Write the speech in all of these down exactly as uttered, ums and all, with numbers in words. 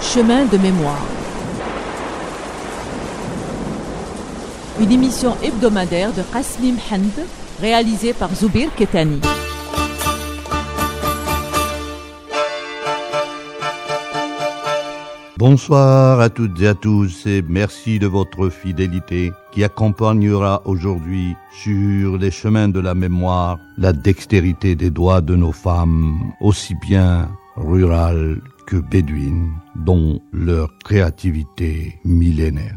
Chemin de mémoire. Une émission hebdomadaire de Qasmim Hend, réalisée par Zoubir Ketani. Bonsoir à toutes et à tous et merci de votre fidélité qui accompagnera aujourd'hui sur les chemins de la mémoire la dextérité des doigts de nos femmes, aussi bien rurales que bédouines, dont leur créativité millénaire.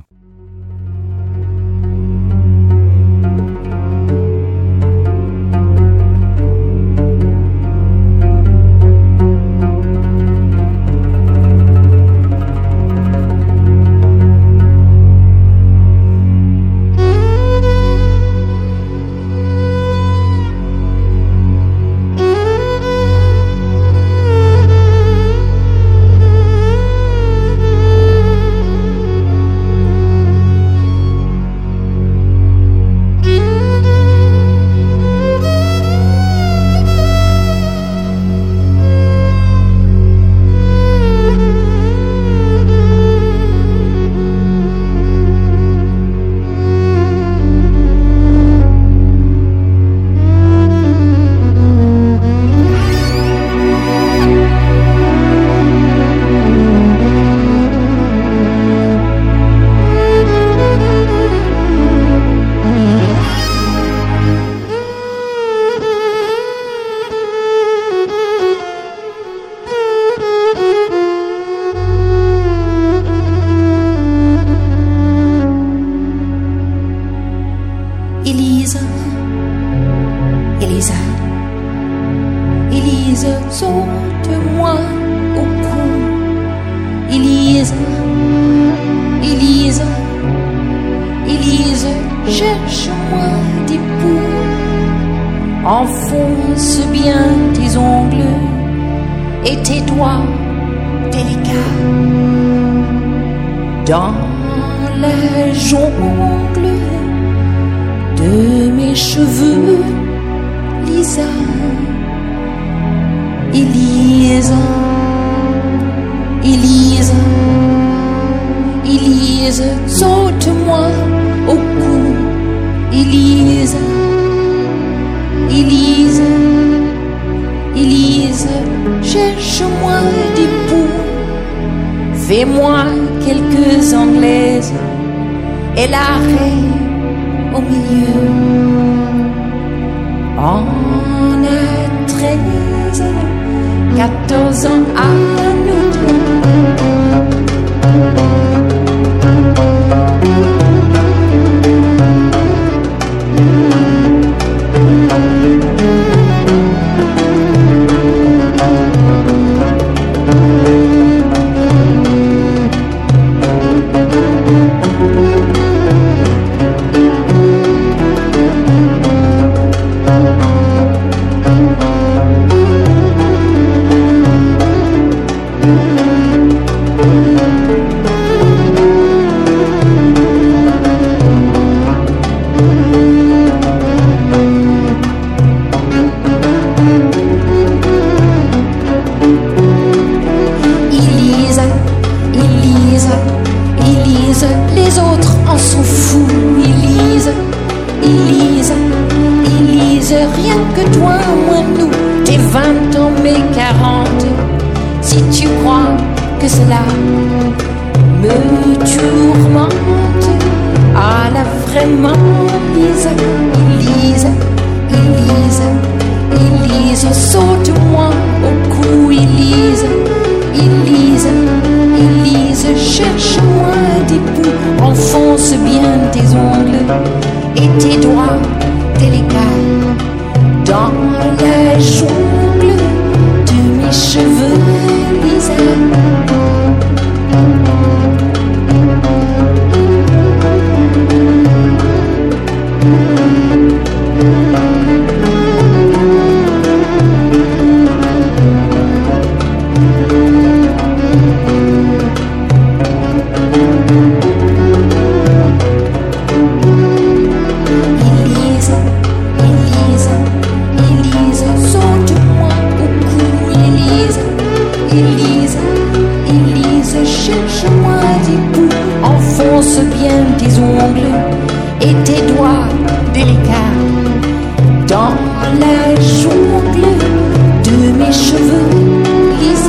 Élise, Élise, Élise, saute-moi au cou. Élise, Élise, Élise, cherche-moi des poux. Enfonce bien tes ongles et tes doigts délicats dans la jongle de mes cheveux, Lisa, Élise, Élise, Élise, saute-moi au cou. Élise, Élise, Élise, cherche-moi des poux. Fais-moi quelques anglaises et l'arrêt au milieu. On a treize, quatorze ans à nous deux. Les autres en sont fous. Élise, Élise, Élise, rien que toi, moi, nous. Tes vingt ans, mes quarante. Si tu crois que cela me tourmente, ah là vraiment, Élise, Élise, Élise, Élise, saute-moi au cou. Élise, Élise, Élise, cherche-moi des poux. Enfonce bien tes ongles et tes doigts délicats dans la jungle de mes cheveux, Lisa. Élise, Élise, cherche-moi des bouts, enfonce bien tes ongles et tes doigts délicats dans la jungle de mes cheveux, Lisa.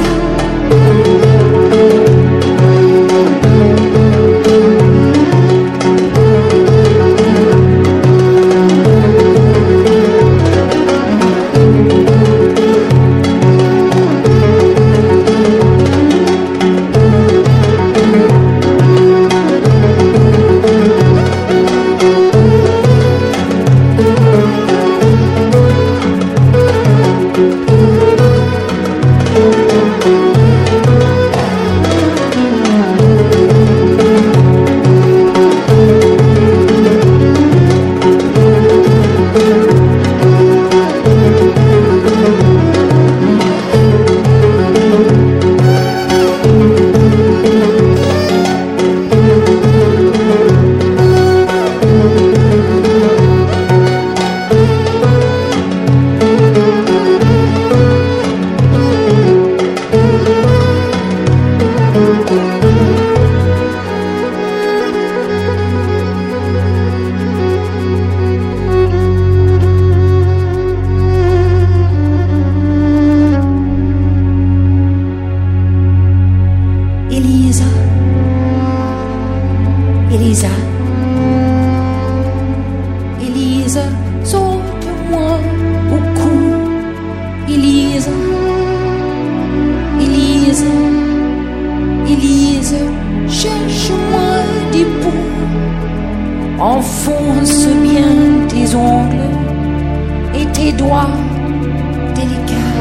Enfonce bien tes ongles et tes doigts délicats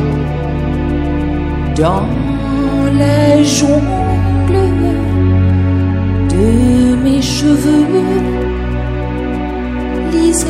dans la jungle de mes cheveux, Lisa.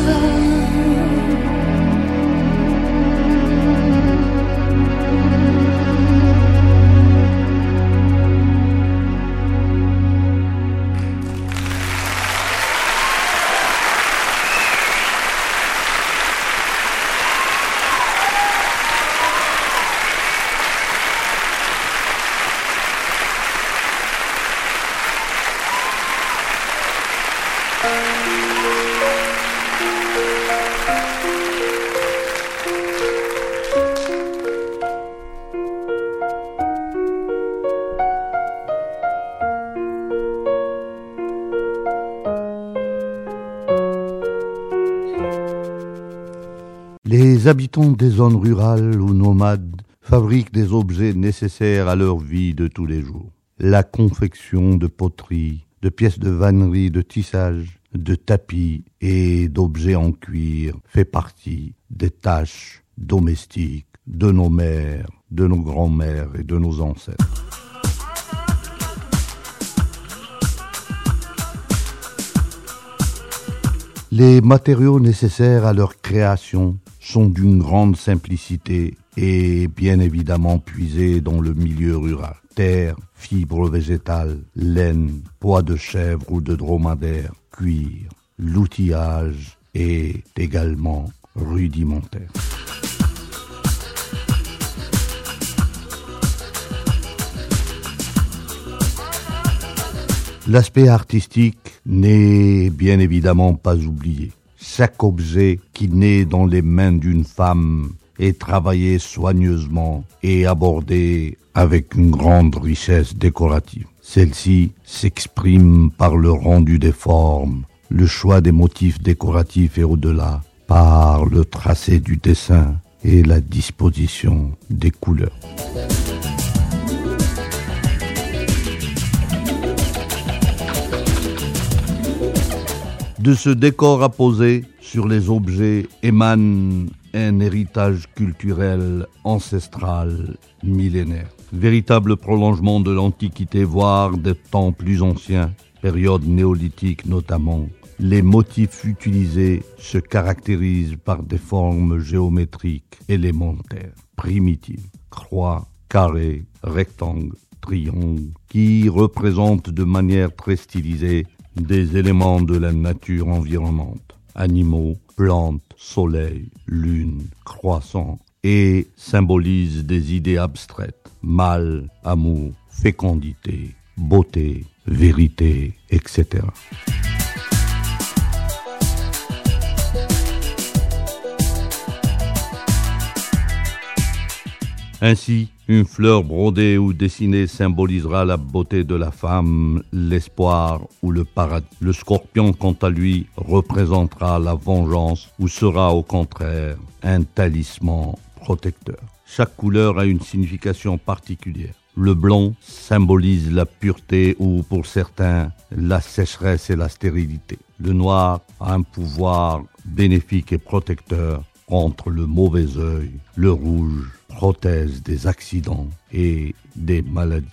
Les habitants des zones rurales ou nomades fabriquent des objets nécessaires à leur vie de tous les jours. La confection de poteries, de pièces de vannerie, de tissage, de tapis et d'objets en cuir fait partie des tâches domestiques de nos mères, de nos grands-mères et de nos ancêtres. Les matériaux nécessaires à leur création sont d'une grande simplicité et bien évidemment puisés dans le milieu rural. Terre, fibres végétales, laine, poids de chèvre ou de dromadaire, cuir, l'outillage est également rudimentaire. L'aspect artistique n'est bien évidemment pas oublié. Chaque objet qui naît dans les mains d'une femme est travaillé soigneusement et abordé avec une grande richesse décorative. Celle-ci s'exprime par le rendu des formes, le choix des motifs décoratifs et au-delà, par le tracé du dessin et la disposition des couleurs. De ce décor apposé sur les objets émane un héritage culturel ancestral millénaire. Véritable prolongement de l'Antiquité, voire des temps plus anciens, période néolithique notamment. Les motifs utilisés se caractérisent par des formes géométriques élémentaires, primitives, croix, carré, rectangle, triangle, qui représentent de manière très stylisée des éléments de la nature environnante, animaux, plantes, soleil, lune, croissant, et symbolisent des idées abstraites, mal, amour, fécondité beauté, vérité, et cetera. Ainsi, une fleur brodée ou dessinée symbolisera la beauté de la femme, l'espoir ou le paradis. Le scorpion, quant à lui, représentera la vengeance ou sera au contraire un talisman protecteur. Chaque couleur a une signification particulière. Le blanc symbolise la pureté ou, pour certains, la sécheresse et la stérilité. Le noir a un pouvoir bénéfique et protecteur contre le mauvais œil. Le rouge protège des accidents et des maladies.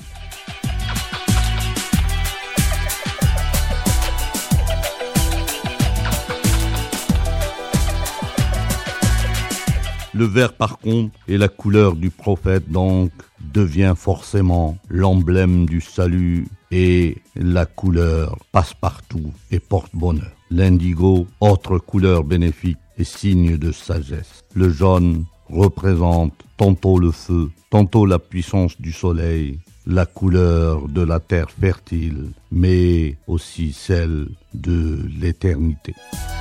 Le vert, par contre, est la couleur du prophète, donc devient forcément l'emblème du salut et la couleur passe-partout et porte-bonheur. L'indigo, autre couleur bénéfique, est signe de sagesse. Le jaune représente tantôt le feu, tantôt la puissance du soleil, la couleur de la terre fertile, mais aussi celle de l'éternité.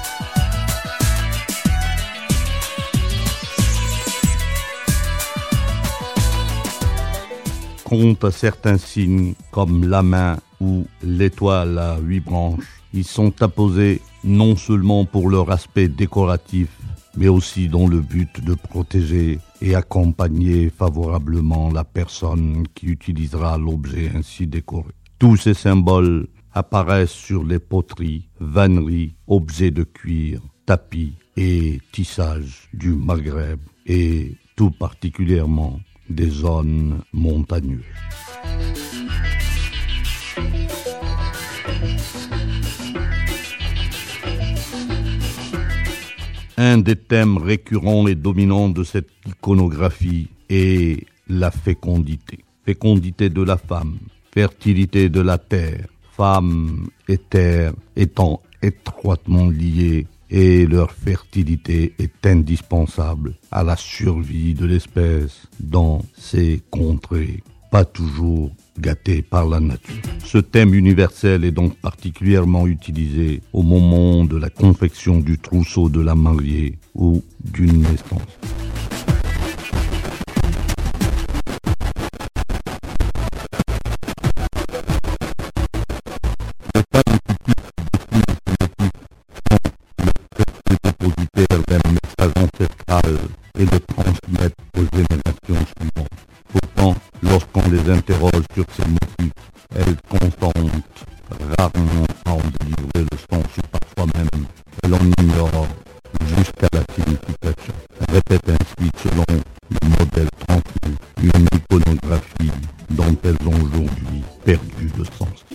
Quant à certains signes comme la main ou l'étoile à huit branches, ils sont apposés non seulement pour leur aspect décoratif, mais aussi dans le but de protéger et accompagner favorablement la personne qui utilisera l'objet ainsi décoré. Tous ces symboles apparaissent sur les poteries, vanneries, objets de cuir, tapis et tissages du Maghreb et tout particulièrement des zones montagneuses. Un des thèmes récurrents et dominants de cette iconographie est la fécondité. Fécondité de la femme, fertilité de la terre, femme et terre étant étroitement liées et leur fertilité est indispensable à la survie de l'espèce dans ces contrées pas toujours gâtées par la nature. Ce thème universel est donc particulièrement utilisé au moment de la confection du trousseau de la mariée ou d'une naissance. Et de transmettre aux générations suivantes. Pourtant, lorsqu'on les interroge sur ces motifs, elles consentent rarement à en délivrer le sens ou parfois même elles en ignorent jusqu'à la signification. Elles répètent ainsi, selon le modèle transmis, une iconographie dont elles ont aujourd'hui perdu le sens.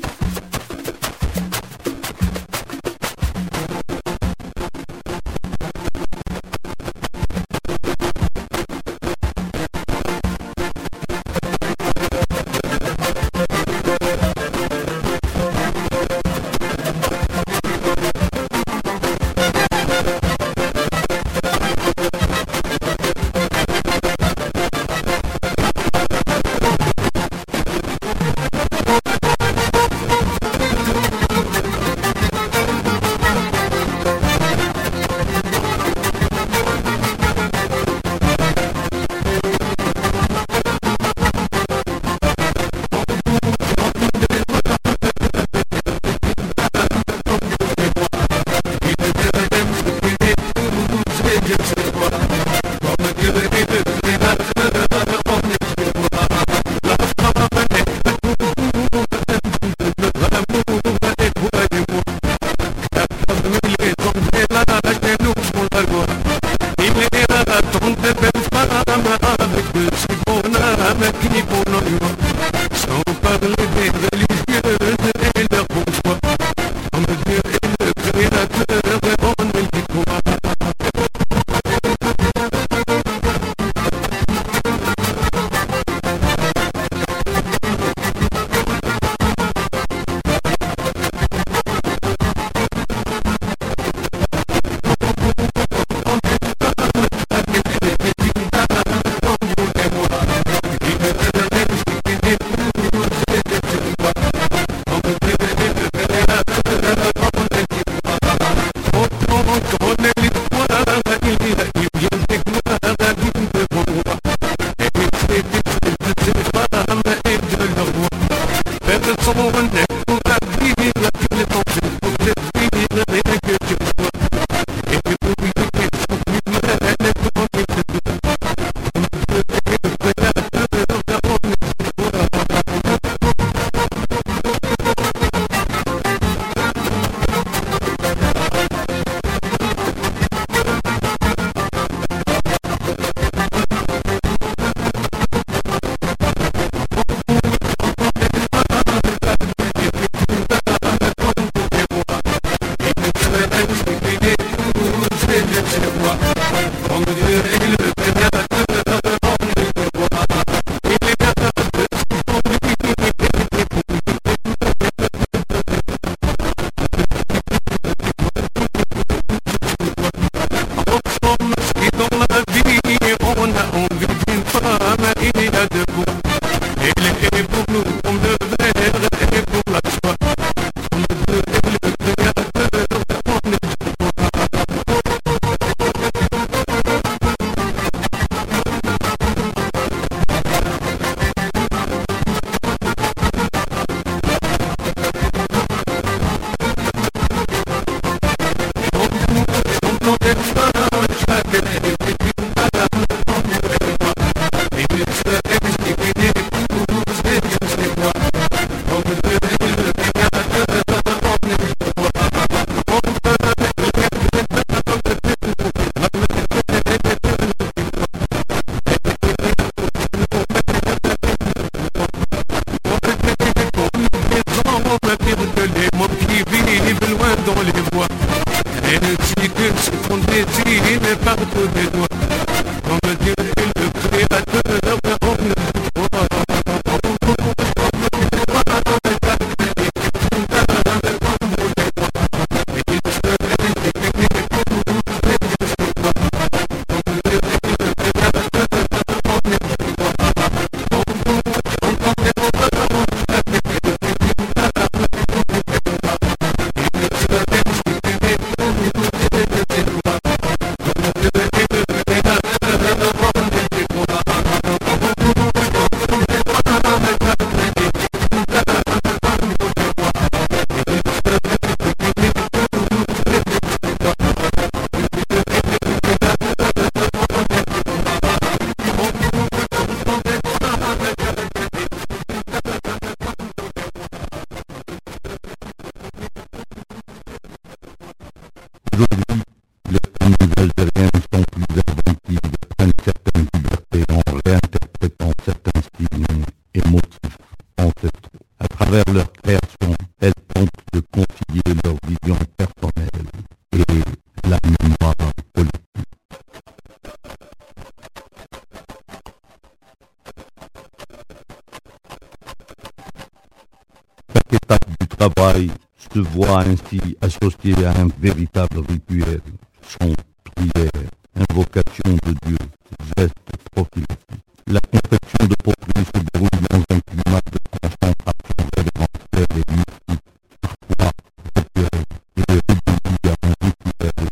Se voit ainsi associé à un véritable rituel, chant, prière, invocation de Dieu, geste prophétique. La confection de poterie se déroule dans un climat de concentration révérentielle et mystique, parfois rituel et réduit à un rituel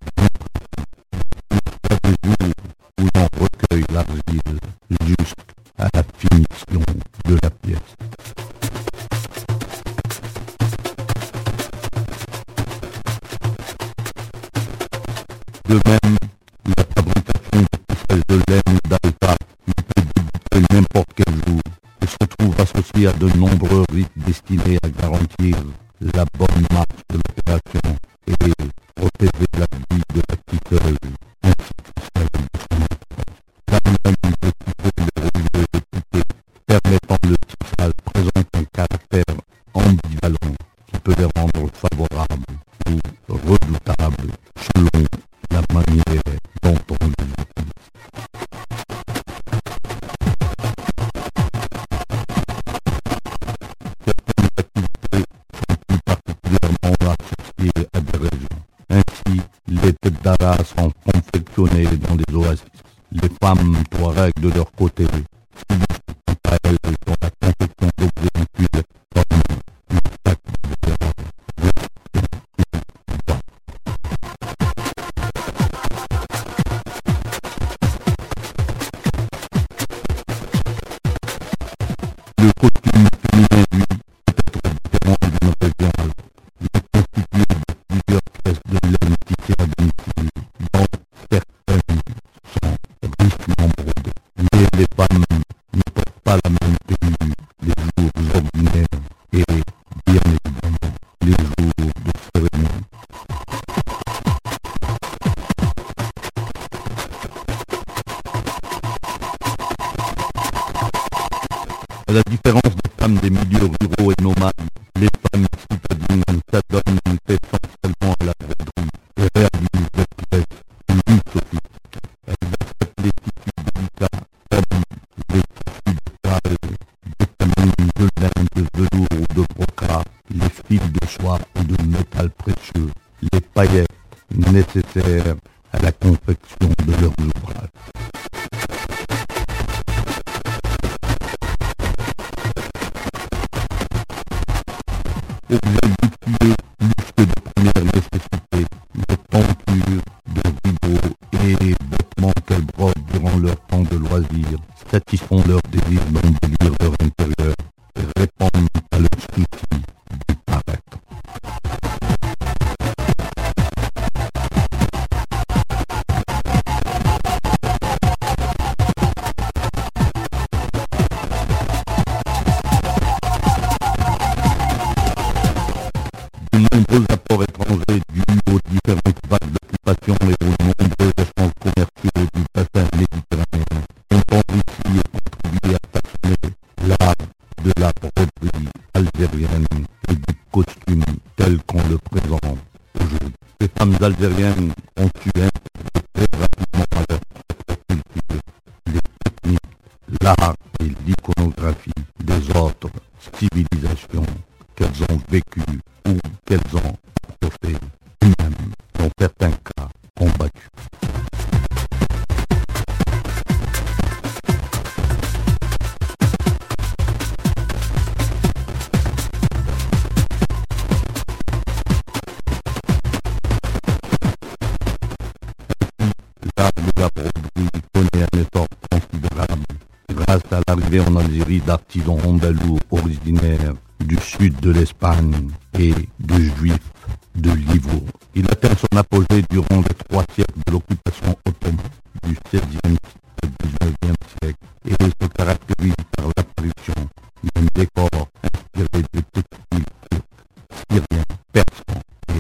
jusqu'à des jours où l'on recueille l'argile jusqu'à la finition de la pièce. De même, la fabrication de pousselles de laine d'alta peut débuter n'importe quel jour et se trouve associée à de nombreux rites destinés à garantir la bonne marche de l'opération et protéger la vie de la titeuse ainsi que celle de son enfant. Là même, le tissage religieux équipé permettant le tissage présente un caractère ambivalent qui peut les rendre favorables ou redoutables selon la manière dont on les utilise. Certaines activités sont plus particulièrement associées à des régions. Ainsi, les têtes d'ara sont confectionnées dans les oasis. Les femmes touaregs de leur côté s'illustrent quant à elles dans la confection d'objets rituels comme le sac de verre. Le costume féminin, lui, peut être différent d'une région à l'autre. Il est constitué de plusieurs pièces de laine tissées à domicile, dont certaines sont richement brodées. Mais les femmes ne portent pas la même tenue les jours ordinaires et, bien évidemment, les jours de cérémonie. À la différence des femmes des milieux ruraux et nomades, les femmes citadines s'adonnent essentiellement à la broderie et réalisent des pièces plus sophistiquées. Elles acceptent les tissus délicats comme les tissus de salle, des camines de laine, de velours ou de brocart, les fils de soie ou de métal précieux, les paillettes nécessaires à la confection de leurs ouvrages. objet luxueux plus que de première nécessité, de tentures, de rideaux et vêtements qu'elles brodent durant leur temps de loisir, satisfont leur désir d'embellir leur intérieur et répondent à leur souci du paraître. De nombreux apports étrangers dus aux différentes vagues d'occupation et aux nombreux échanges commerciaux du bassin méditerranéen ont enrichi et contribué à façonner l'art de la broderie algérienne et du costume tel qu'on le présente aujourd'hui. Ces femmes algériennes ont su intégrer très rapidement à leur propre culture les techniques, l'art et l'iconographie des autres civilisations qu'elles ont vécues ou qu'elles ont approchées, et même, dans certains cas, combattues. L'art de la broderie connaît un essor considérable grâce à l'arrivée en Algérie d'artisans andalous originaires du sud de l'Espagne et de juifs de Livourne. Il atteint son apogée durant les trois siècles de l'occupation ottomane, du seizième au dix-neuvième siècle, et se caractérise par l'apparition d'un décor inspiré de textiles turcs, syriens, persans et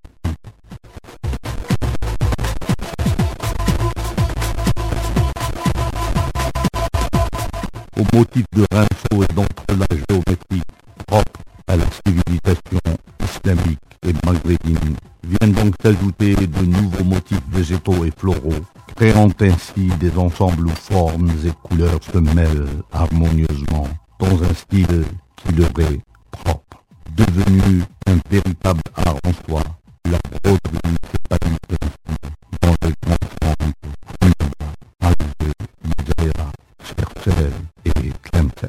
au motif de rinceaux et d'entrelacs géométriques propres à la civilisation islamique et maghrébine, viennent donc s'ajouter de nouveaux motifs végétaux et floraux, créant ainsi des ensembles où formes et couleurs se mêlent harmonieusement dans un style qui leur est propre. Devenu un véritable art en soi, la broderie s'épanouit ainsi dans les grands centres Naba, Alger, Mizaya, Cherchel et Tlemcen.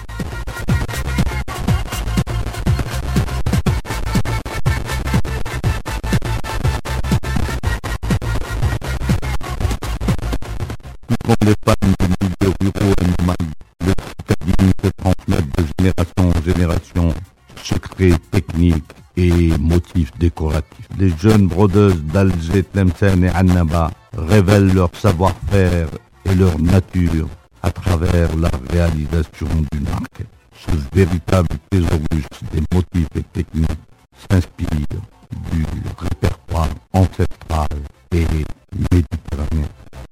Comme les femmes de milieux ruraux et nomades, le citadine se transmettent de génération en génération secrets techniques et motifs décoratifs. Les jeunes brodeuses d'Alger, Tlemcen et Annaba révèlent leur savoir-faire et leur nature à travers la réalisation d'une arc. Ce véritable thésaurus des motifs et techniques s'inspire du répertoire ancestral et méditerranéen.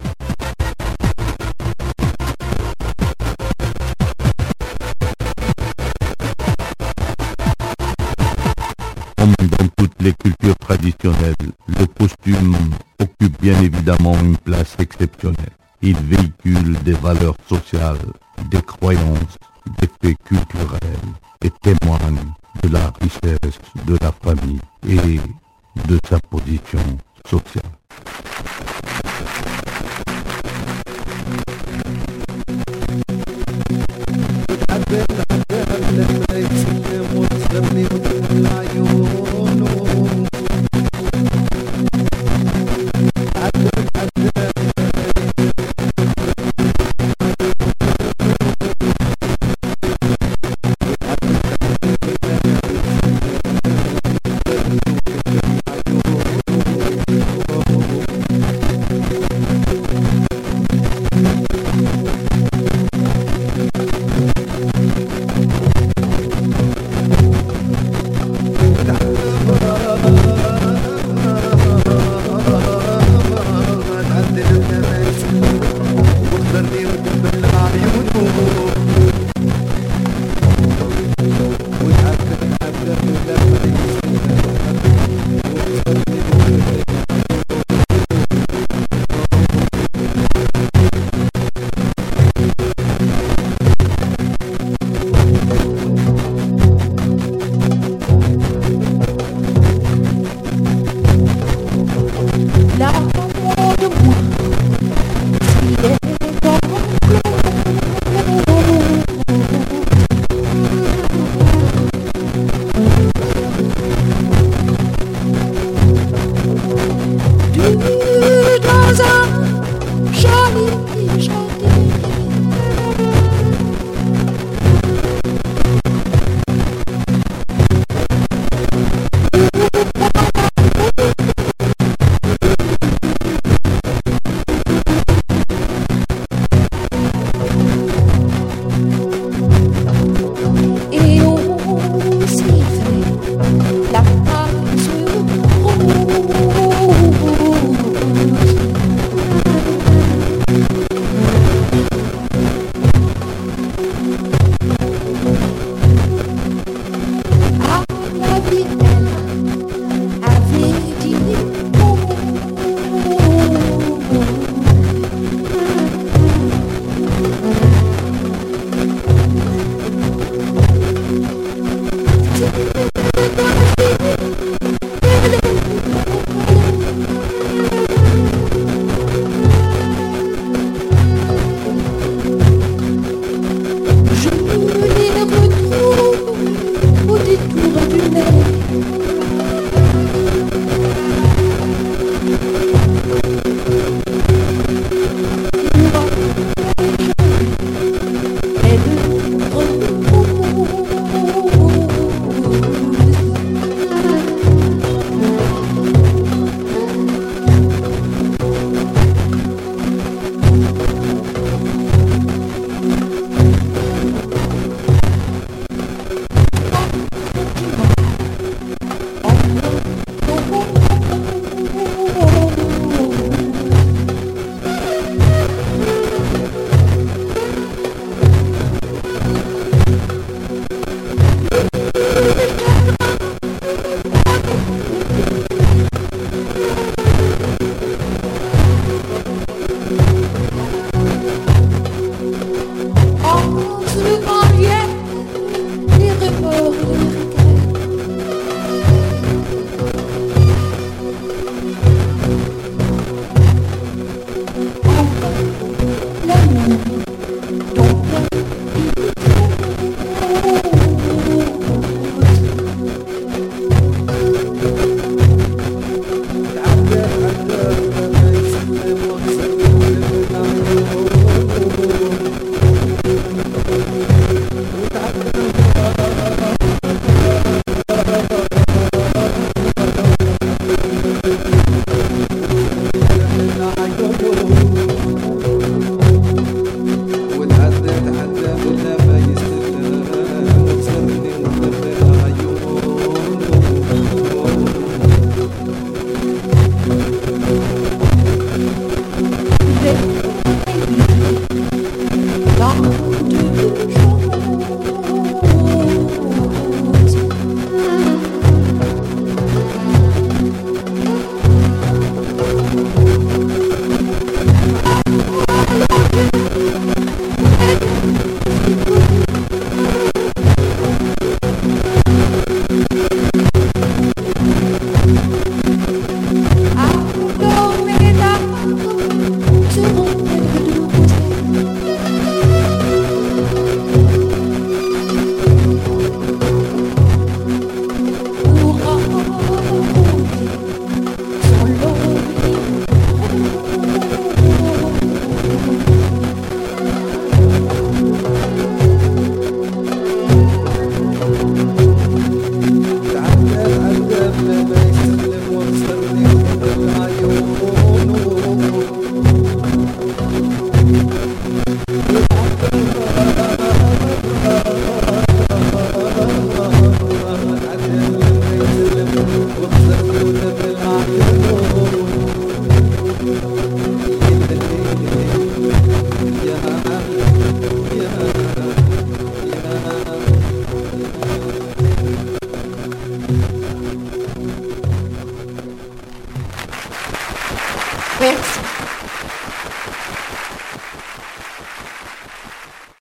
Comme dans toutes les cultures traditionnelles, le costume occupe bien évidemment une place exceptionnelle. Il véhicule des valeurs sociales, des croyances, des faits culturels et témoigne de la richesse de la famille et de sa position sociale. لما يتسلم وتغني